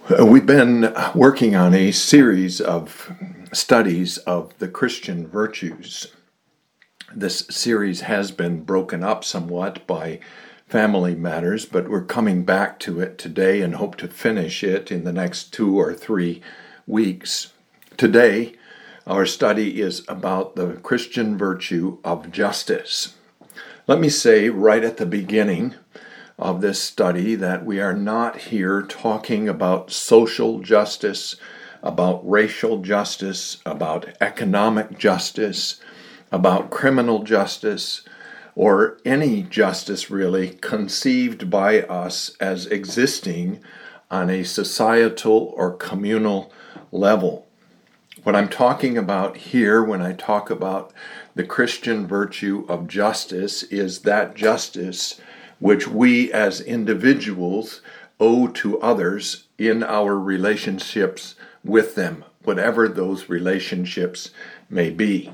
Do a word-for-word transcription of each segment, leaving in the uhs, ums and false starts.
We've been working on a series of studies of the Christian virtues. This series has been broken up somewhat by family matters, but we're coming back to it today and hope to finish it in the next two or three weeks. Today, our study is about the Christian virtue of justice. Let me say right at the beginning of this study that we are not here talking about social justice, about racial justice, about economic justice, about criminal justice, or any justice really conceived by us as existing on a societal or communal level. What I'm talking about here when I talk about the Christian virtue of justice is that justice which we as individuals owe to others in our relationships with them, whatever those relationships may be.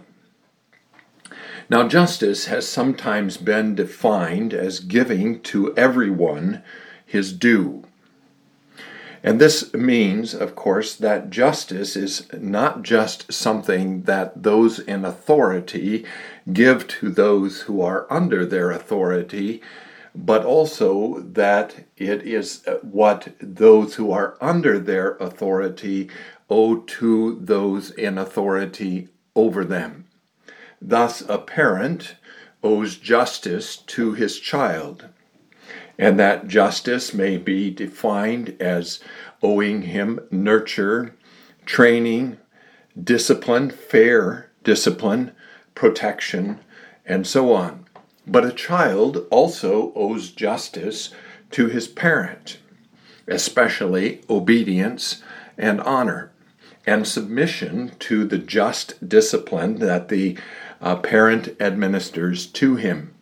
Now, justice has sometimes been defined as giving to everyone his due. And this means, of course, that justice is not just something that those in authority give to those who are under their authority, but also that it is what those who are under their authority owe to those in authority over them. Thus, a parent owes justice to his child, and that justice may be defined as owing him nurture, training, discipline, fair discipline, protection, and so on. But a child also owes justice to his parent, especially obedience and honor, and submission to the just discipline that the uh, parent administers to him.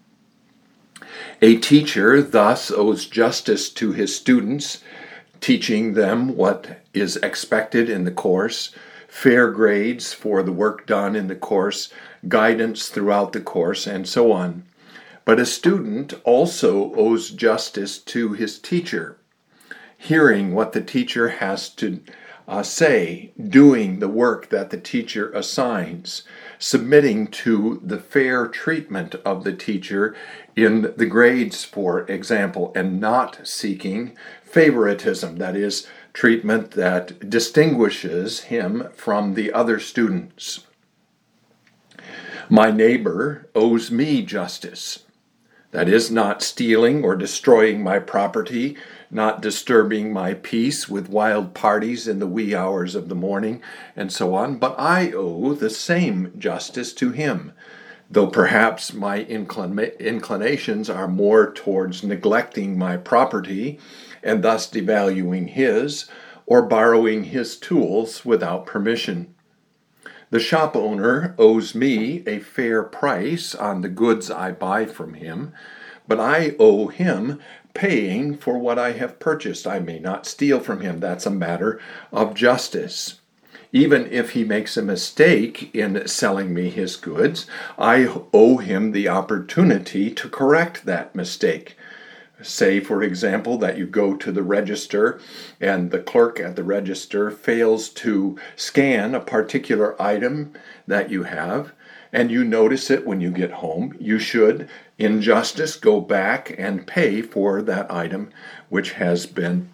A teacher thus owes justice to his students, teaching them what is expected in the course, fair grades for the work done in the course, guidance throughout the course, and so on. But a student also owes justice to his teacher, hearing what the teacher has to uh, say, doing the work that the teacher assigns, submitting to the fair treatment of the teacher in the grades, for example, and not seeking favoritism, that is, treatment that distinguishes him from the other students. My neighbor owes me justice. That is, not stealing or destroying my property, not disturbing my peace with wild parties in the wee hours of the morning, and so on. But I owe the same justice to him, though perhaps my inclina- inclinations are more towards neglecting my property and thus devaluing his, or borrowing his tools without permission. The shop owner owes me a fair price on the goods I buy from him, but I owe him paying for what I have purchased. I may not steal from him. That's a matter of justice. Even if he makes a mistake in selling me his goods, I owe him the opportunity to correct that mistake. Say, for example, that you go to the register and the clerk at the register fails to scan a particular item that you have, and you notice it when you get home. You should, in justice, go back and pay for that item which has been,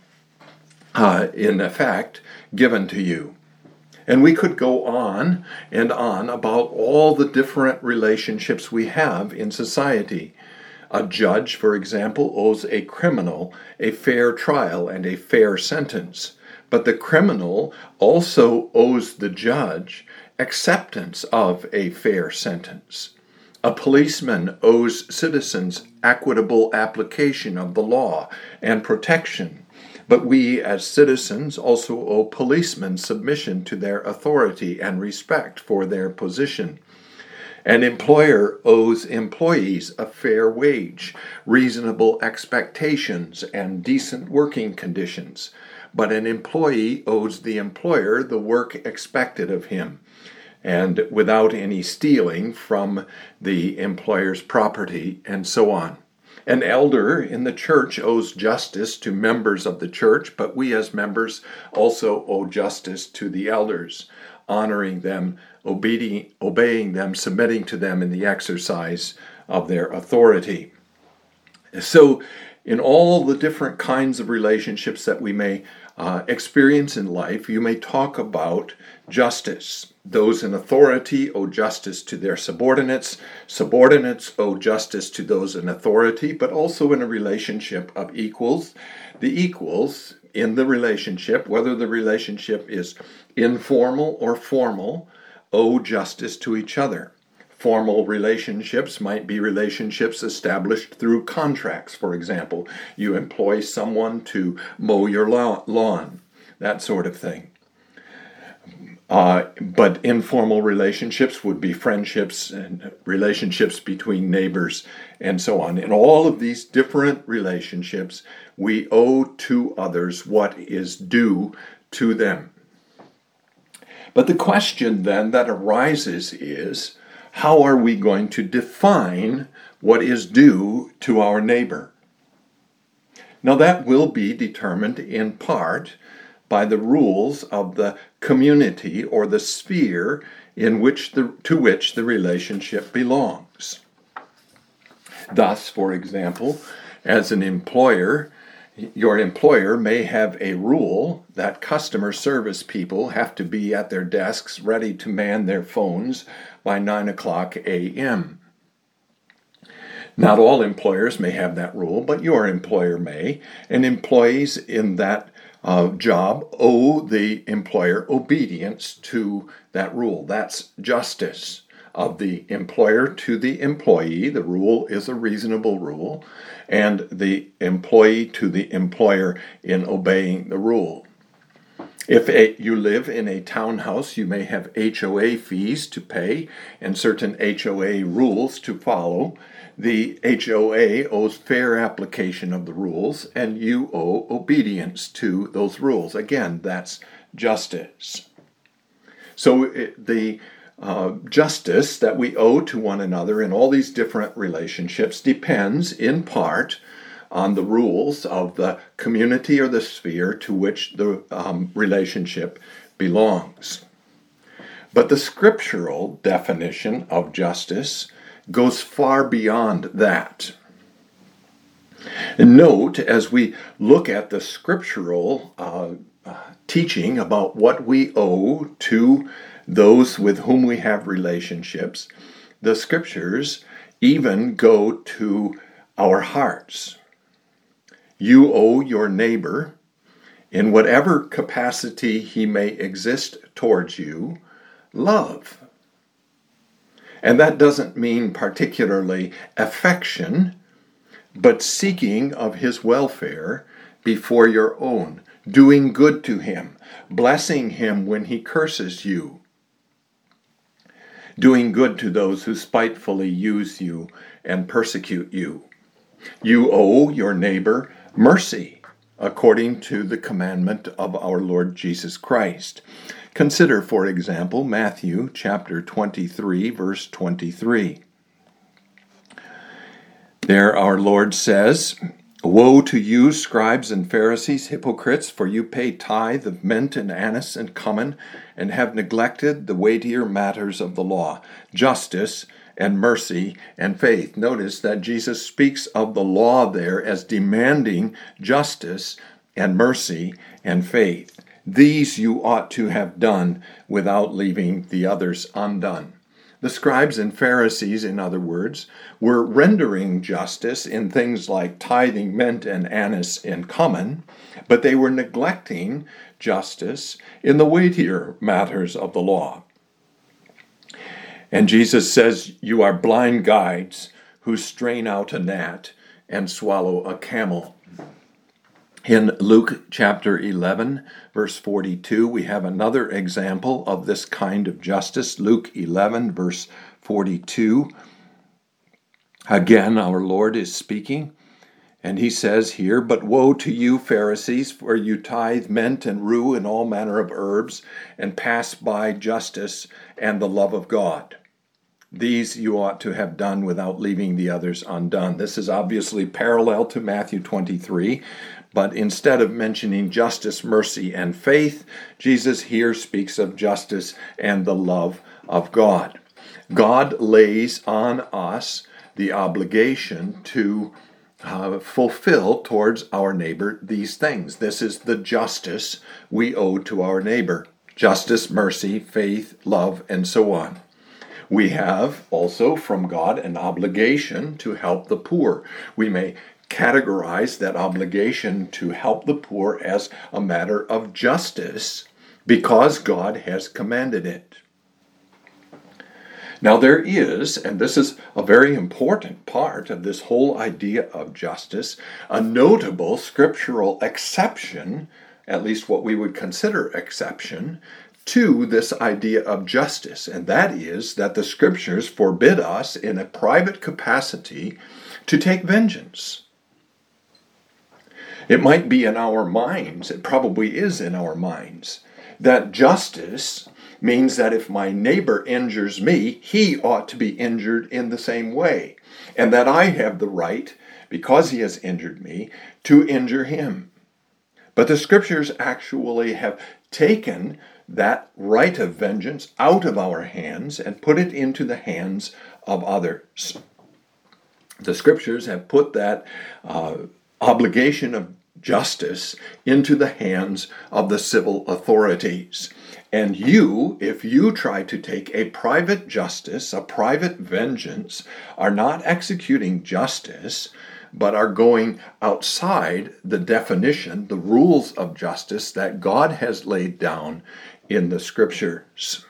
uh, in effect, given to you. And we could go on and on about all the different relationships we have in society. A judge, for example, owes a criminal a fair trial and a fair sentence. But the criminal also owes the judge acceptance of a fair sentence. A policeman owes citizens equitable application of the law and protection. But we as citizens also owe policemen submission to their authority and respect for their position. An employer owes employees a fair wage, reasonable expectations, and decent working conditions. But an employee owes the employer the work expected of him, and without any stealing from the employer's property, and so on. An elder in the church owes justice to members of the church, but we as members also owe justice to the elders, honoring them, obeying, obeying them, submitting to them in the exercise of their authority. So, in all the different kinds of relationships that we may uh, experience in life, you may talk about justice. Those in authority owe justice to their subordinates. Subordinates owe justice to those in authority, but also in a relationship of equals. The equals in the relationship, whether the relationship is informal or formal, owe justice to each other. Formal relationships might be relationships established through contracts. For example, you employ someone to mow your lawn, that sort of thing. Uh, but informal relationships would be friendships and relationships between neighbors and so on. In all of these different relationships, we owe to others what is due to them. But the question then that arises is, how are we going to define what is due to our neighbor? Now that will be determined in part by the rules of the community or the sphere in which the, to which the relationship belongs. Thus, for example, as an employer, your employer may have a rule that customer service people have to be at their desks ready to man their phones by nine o'clock a.m. Not all employers may have that rule, but your employer may, and employees in that uh, job owe the employer obedience to that rule. That's justice of the employer to the employee. The rule is a reasonable rule, and the employee to the employer in obeying the rule. If a, you live in a townhouse, you may have H O A fees to pay and certain H O A rules to follow. The H O A owes fair application of the rules, and you owe obedience to those rules. Again, that's justice. So it, the uh, justice that we owe to one another in all these different relationships depends in part on the rules of the community or the sphere to which the um, relationship belongs. But the scriptural definition of justice goes far beyond that. And note, as we look at the scriptural uh, uh, teaching about what we owe to those with whom we have relationships, the scriptures even go to our hearts. You owe your neighbor, in whatever capacity he may exist towards you, love. And that doesn't mean particularly affection, but seeking of his welfare before your own, doing good to him, blessing him when he curses you, doing good to those who spitefully use you and persecute you. You owe your neighbor mercy, according to the commandment of our Lord Jesus Christ. Consider, for example, Matthew chapter twenty-three, verse twenty-three. There our Lord says, "Woe to you, scribes and Pharisees, hypocrites, for you pay tithe of mint and anise and cumin, and have neglected the weightier matters of the law, justice and mercy and faith." Notice that Jesus speaks of the law there as demanding justice and mercy and faith. These you ought to have done without leaving the others undone. The scribes and Pharisees, in other words, were rendering justice in things like tithing mint and anise and cumin, but they were neglecting justice in the weightier matters of the law. And Jesus says, "You are blind guides who strain out a gnat and swallow a camel." In Luke chapter eleven, verse forty-two, we have another example of this kind of justice. Luke eleven, verse forty-two. Again, our Lord is speaking, and he says here, "But woe to you, Pharisees, for you tithe mint and rue and all manner of herbs, and pass by justice and the love of God." These you ought to have done without leaving the others undone. This is obviously parallel to Matthew twenty-three, but instead of mentioning justice, mercy, and faith, Jesus here speaks of justice and the love of God. God lays on us the obligation to uh, fulfill towards our neighbor these things. This is the justice we owe to our neighbor. Justice, mercy, faith, love, and so on. We have also from God an obligation to help the poor. We may categorize that obligation to help the poor as a matter of justice because God has commanded it. Now there is, and this is a very important part of this whole idea of justice, a notable scriptural exception, at least what we would consider exception, to this idea of justice, and that is that the scriptures forbid us in a private capacity to take vengeance. It might be in our minds, it probably is in our minds, that justice means that if my neighbor injures me, he ought to be injured in the same way, and that I have the right, because he has injured me, to injure him. But the scriptures actually have taken that right of vengeance out of our hands and put it into the hands of others. The scriptures have put that uh, obligation of justice into the hands of the civil authorities. And you, if you try to take a private justice, a private vengeance, are not executing justice, but are going outside the definition, the rules of justice that God has laid down in the scriptures.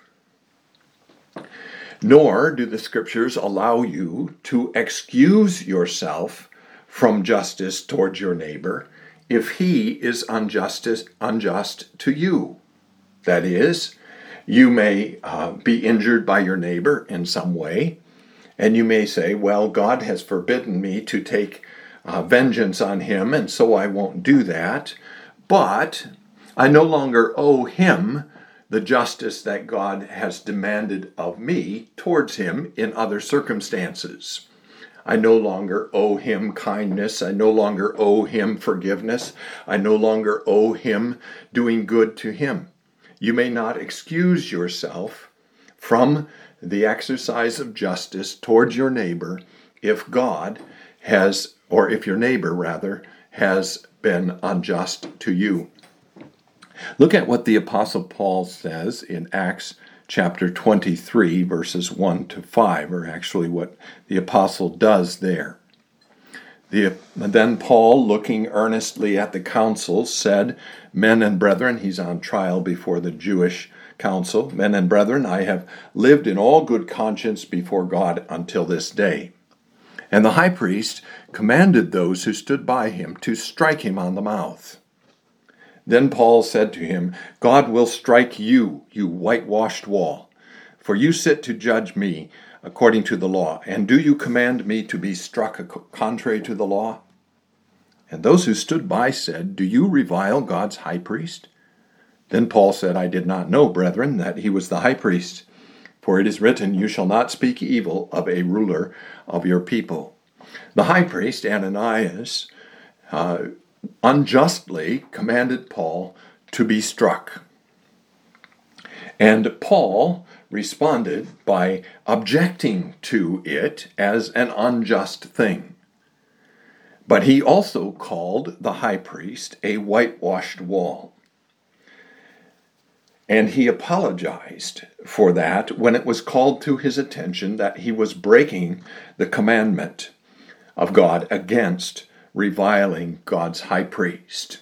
Nor do the scriptures allow you to excuse yourself from justice towards your neighbor if he is unjust, unjust to you. That is, you may uh, be injured by your neighbor in some way, and you may say, well, God has forbidden me to take uh, vengeance on him, and so I won't do that, but I no longer owe him the justice that God has demanded of me towards him in other circumstances. I no longer owe him kindness. I no longer owe him forgiveness. I no longer owe him doing good to him. You may not excuse yourself from the exercise of justice towards your neighbor if God has, or if your neighbor rather, has been unjust to you. Look at what the Apostle Paul says in Acts chapter twenty-three, verses one to five, or actually what the apostle does there. The, then Paul, looking earnestly at the council, said, Men and brethren, he's on trial before the Jewish council, Men and brethren, I have lived in all good conscience before God until this day. And the high priest commanded those who stood by him to strike him on the mouth. Then Paul said to him, God will strike you, you whitewashed wall, for you sit to judge me according to the law. And do you command me to be struck contrary to the law? And those who stood by said, Do you revile God's high priest? Then Paul said, I did not know, brethren, that he was the high priest. For it is written, You shall not speak evil of a ruler of your people. The high priest, Ananias, uh, unjustly commanded Paul to be struck. And Paul responded by objecting to it as an unjust thing. But he also called the high priest a whitewashed wall. And he apologized for that when it was called to his attention that he was breaking the commandment of God against reviling God's high priest.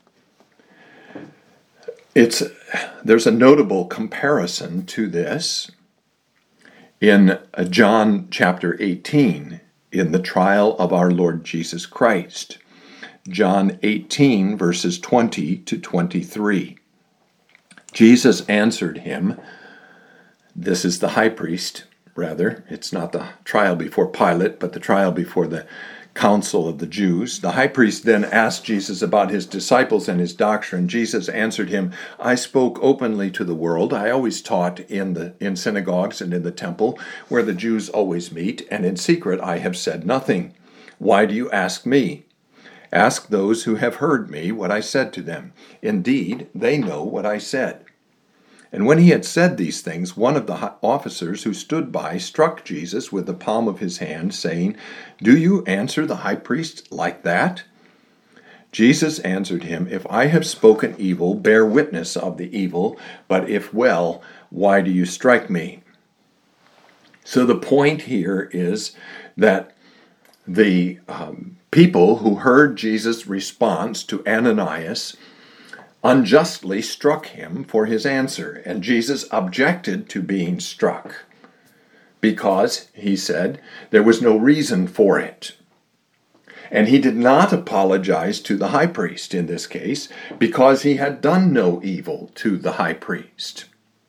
It's, there's a notable comparison to this in John chapter eighteen, in the trial of our Lord Jesus Christ. John eighteen, verses twenty to twenty-three. Jesus answered him, this is the high priest, rather. It's not the trial before Pilate, but the trial before the council of the Jews. The high priest then asked Jesus about his disciples and his doctrine. Jesus answered him, I spoke openly to the world. I always taught in the in synagogues and in the temple, where the Jews always meet, and in secret I have said nothing. Why do you ask me? Ask those who have heard me what I said to them. Indeed, they know what I said. And when he had said these things, one of the officers who stood by struck Jesus with the palm of his hand, saying, Do you answer the high priest like that? Jesus answered him, If I have spoken evil, bear witness of the evil, but if well, why do you strike me? So the point here is that the um, people who heard Jesus' response to Ananias unjustly struck him for his answer, and Jesus objected to being struck because, he said, there was no reason for it. And he did not apologize to the high priest in this case because he had done no evil to the high priest.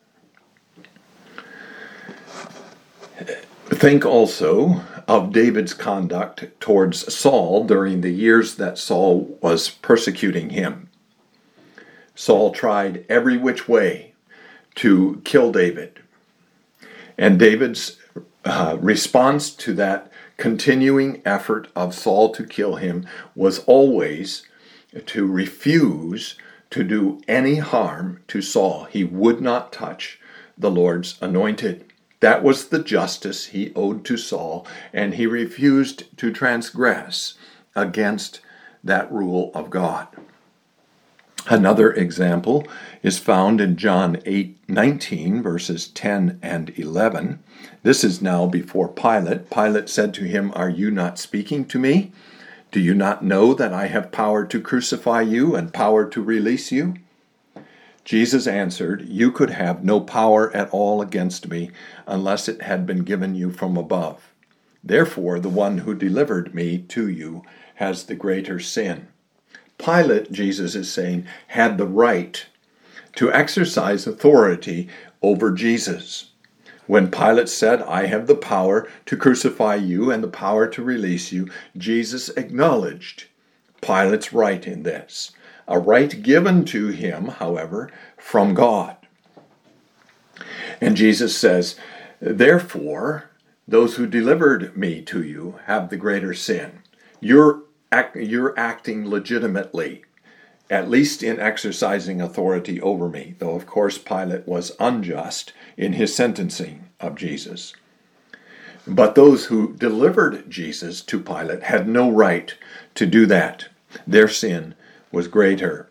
Think also of David's conduct towards Saul during the years that Saul was persecuting him. Saul tried every which way to kill David. And David's uh, response to that continuing effort of Saul to kill him was always to refuse to do any harm to Saul. He would not touch the Lord's anointed. That was the justice he owed to Saul, and he refused to transgress against that rule of God. Another example is found in John eight nineteen, verses ten and eleven. This is now before Pilate. Pilate said to him, Are you not speaking to me? Do you not know that I have power to crucify you and power to release you? Jesus answered, You could have no power at all against me unless it had been given you from above. Therefore, the one who delivered me to you has the greater sin. Pilate, Jesus is saying, had the right to exercise authority over Jesus. When Pilate said, I have the power to crucify you and the power to release you, Jesus acknowledged Pilate's right in this, a right given to him, however, from God. And Jesus says, Therefore, those who delivered me to you have the greater sin. You're You're acting legitimately, at least in exercising authority over me, though of course Pilate was unjust in his sentencing of Jesus. But those who delivered Jesus to Pilate had no right to do that. Their sin was greater.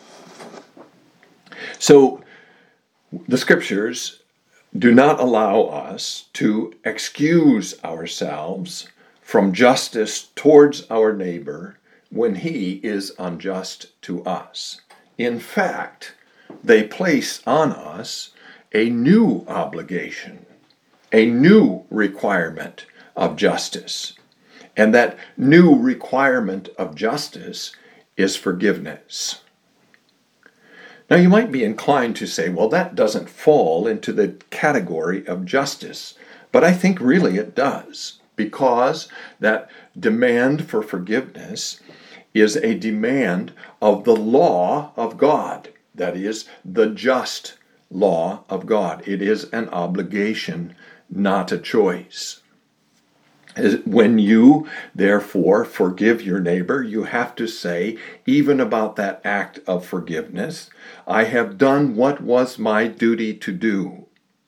So the scriptures do not allow us to excuse ourselves from justice towards our neighbor when he is unjust to us. In fact, they place on us a new obligation, a new requirement of justice. And that new requirement of justice is forgiveness. Now, you might be inclined to say, well, that doesn't fall into the category of justice. But I think really it does. Because that demand for forgiveness is a demand of the law of God. That is, the just law of God. It is an obligation, not a choice. When you, therefore, forgive your neighbor, you have to say, even about that act of forgiveness, I have done what was my duty to do.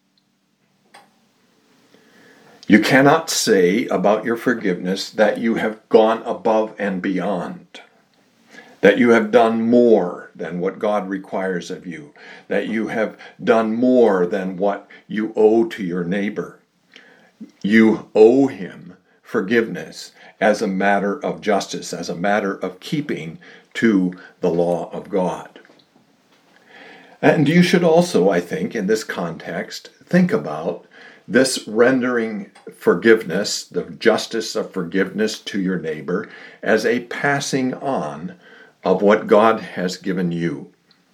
You cannot say about your forgiveness that you have gone above and beyond, that you have done more than what God requires of you, that you have done more than what you owe to your neighbor. You owe him forgiveness as a matter of justice, as a matter of keeping to the law of God. And you should also, I think, in this context, think about this rendering forgiveness, the justice of forgiveness to your neighbor, as a passing on of what God has given you.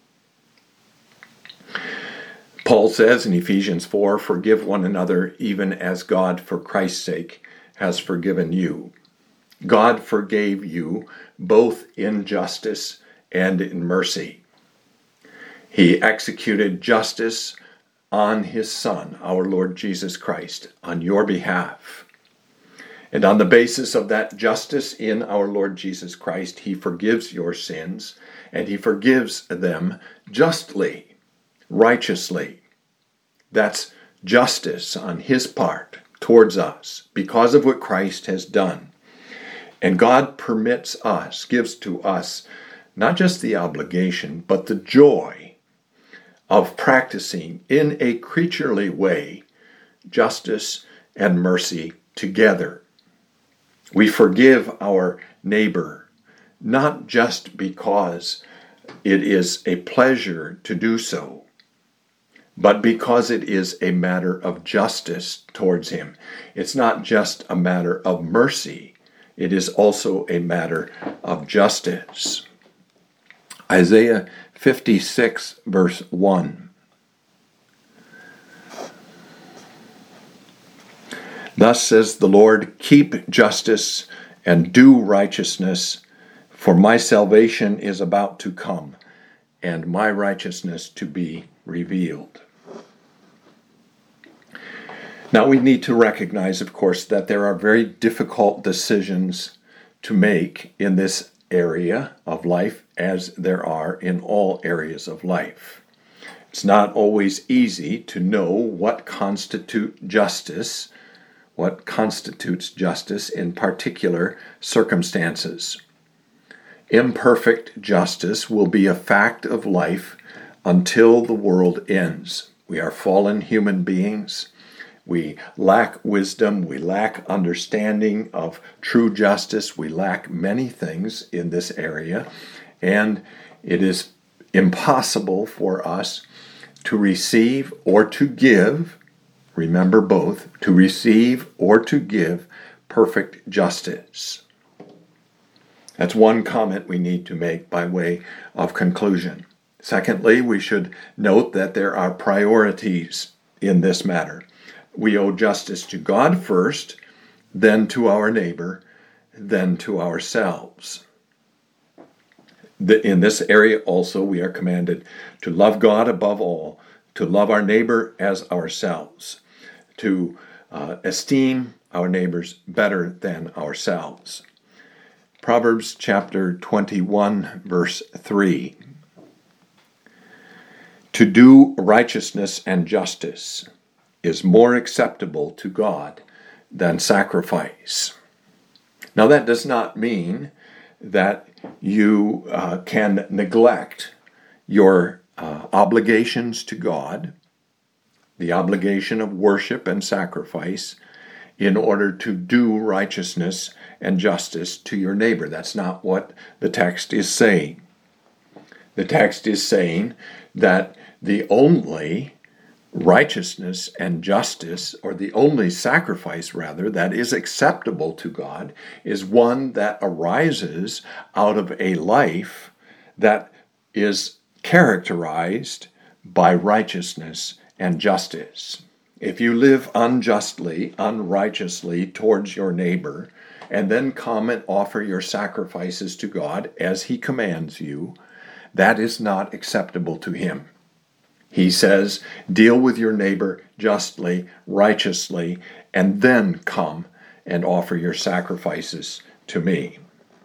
Paul says in Ephesians four, forgive one another even as God, for Christ's sake, has forgiven you. God forgave you both in justice and in mercy. He executed justice on his Son, our Lord Jesus Christ, on your behalf. And on the basis of that justice in our Lord Jesus Christ, he forgives your sins, and he forgives them justly, righteously. That's justice on his part towards us because of what Christ has done. And God permits us, gives to us, not just the obligation, but the joy of practicing in a creaturely way justice and mercy together. We forgive our neighbor, not just because it is a pleasure to do so, but because it is a matter of justice towards him. It's not just a matter of mercy, it is also a matter of justice. Isaiah fifty-six, verse one. Thus says the Lord, keep justice and do righteousness, for my salvation is about to come, and my righteousness to be revealed. Now we need to recognize, of course, that there are very difficult decisions to make in this area of life, as there are in all areas of life. It's not always easy to know what constitutes justice, what constitutes justice in particular circumstances. Imperfect justice will be a fact of life until the world ends. We are fallen human beings. We lack wisdom, we lack understanding of true justice, we lack many things in this area, and it is impossible for us to receive or to give, remember both, to receive or to give perfect justice. That's one comment we need to make by way of conclusion. Secondly, we should note that there are priorities in this matter. We owe justice to God first, then to our neighbor, then to ourselves. In this area also, we are commanded to love God above all, to love our neighbor as ourselves, to uh, esteem our neighbors better than ourselves. Proverbs chapter twenty-one, verse three. To do righteousness and justice is more acceptable to God than sacrifice. Now that does not mean that you uh, can neglect your uh, obligations to God, the obligation of worship and sacrifice, in order to do righteousness and justice to your neighbor. That's not what the text is saying. The text is saying that the only righteousness and justice, or the only sacrifice, rather, that is acceptable to God is one that arises out of a life that is characterized by righteousness and justice. If you live unjustly, unrighteously towards your neighbor, and then come and offer your sacrifices to God as he commands you, that is not acceptable to him. He says, deal with your neighbor justly, righteously, and then come and offer your sacrifices to me.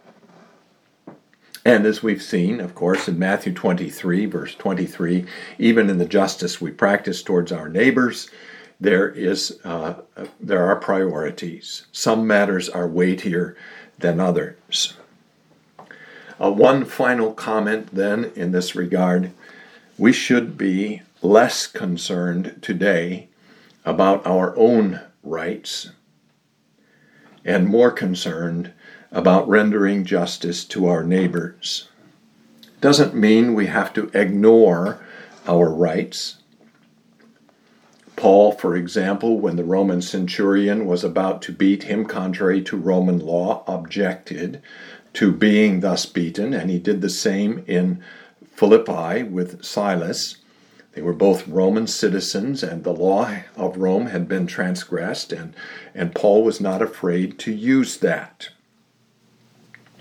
And as we've seen, of course, in Matthew twenty-three, verse twenty-three, even in the justice we practice towards our neighbors, there is uh, there are priorities. Some matters are weightier than others. Uh, one final comment then in this regard. We should be less concerned today about our own rights and more concerned about rendering justice to our neighbors. Doesn't mean we have to ignore our rights. Paul, for example, when the Roman centurion was about to beat him contrary to Roman law, objected to being thus beaten, and he did the same in Philippi with Silas. They were both Roman citizens, and the law of Rome had been transgressed, and, and Paul was not afraid to use that.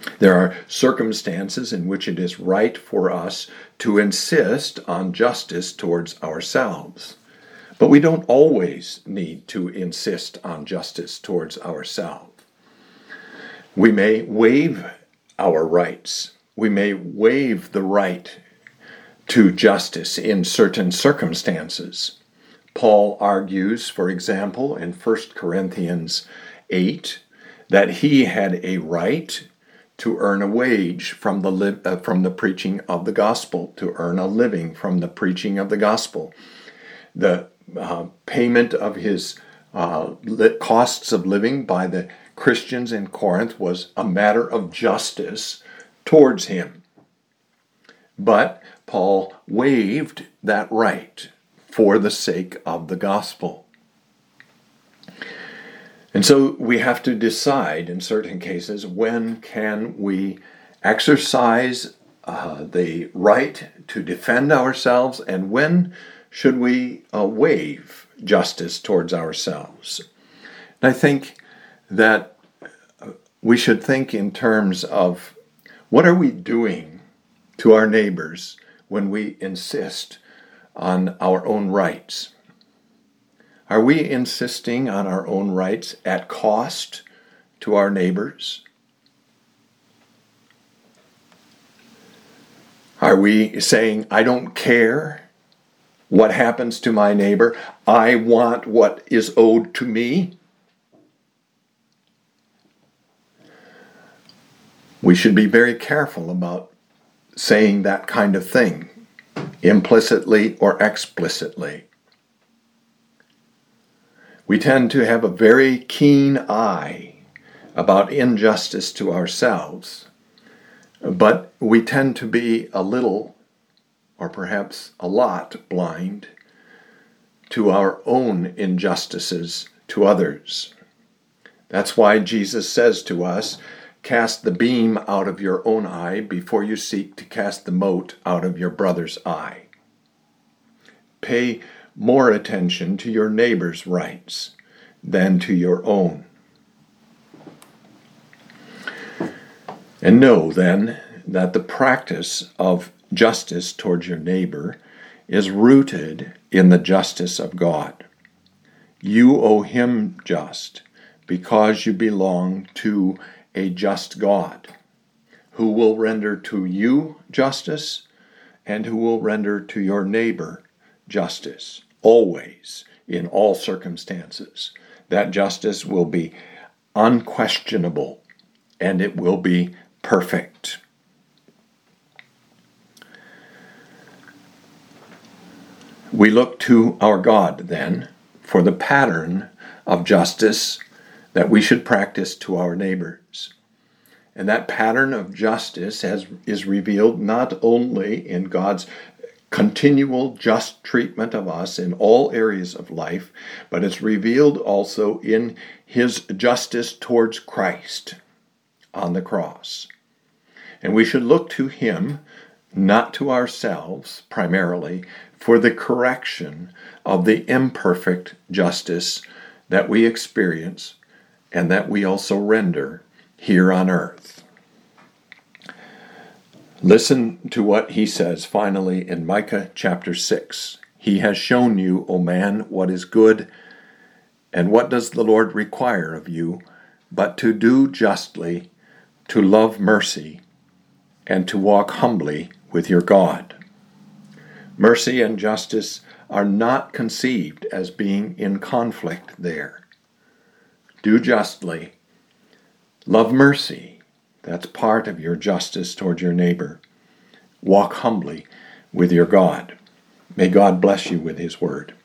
There are circumstances in which it is right for us to insist on justice towards ourselves. But we don't always need to insist on justice towards ourselves. We may waive our rights. We may waive the right to justice in certain circumstances. Paul argues, for example, in First Corinthians eight, that he had a right to earn a wage from the li- uh, from the preaching of the gospel, to earn a living from the preaching of the gospel. The uh, payment of his uh, li- costs of living by the Christians in Corinth was a matter of justice towards him. But Paul waived that right for the sake of the gospel. And so we have to decide in certain cases, when can we exercise uh, the right to defend ourselves, and when should we uh, waive justice towards ourselves? And I think that we should think in terms of, what are we doing to our neighbors when we insist on our own rights? Are we insisting on our own rights at cost to our neighbors? Are we saying, I don't care what happens to my neighbor, I want what is owed to me? We should be very careful about saying that kind of thing, implicitly or explicitly. We tend to have a very keen eye about injustice to ourselves, but we tend to be a little, or perhaps a lot, blind to our own injustices to others. That's why Jesus says to us, cast the beam out of your own eye before you seek to cast the mote out of your brother's eye. Pay more attention to your neighbor's rights than to your own. And know, then, that the practice of justice towards your neighbor is rooted in the justice of God. You owe him just because you belong to a just God, who will render to you justice and who will render to your neighbor justice, always, in all circumstances. That justice will be unquestionable and it will be perfect. We look to our God, then, for the pattern of justice that we should practice to our neighbors. And that pattern of justice has, is revealed not only in God's continual just treatment of us in all areas of life, but it's revealed also in his justice towards Christ on the cross. And we should look to him, not to ourselves primarily, for the correction of the imperfect justice that we experience and that we also render here on earth. Listen to what he says finally in Micah chapter six. He has shown you, O man, what is good, and what does the Lord require of you, but to do justly, to love mercy, and to walk humbly with your God. Mercy and justice are not conceived as being in conflict there. Do justly, love mercy. That's part of your justice toward your neighbor. Walk humbly with your God. May God bless you with his word.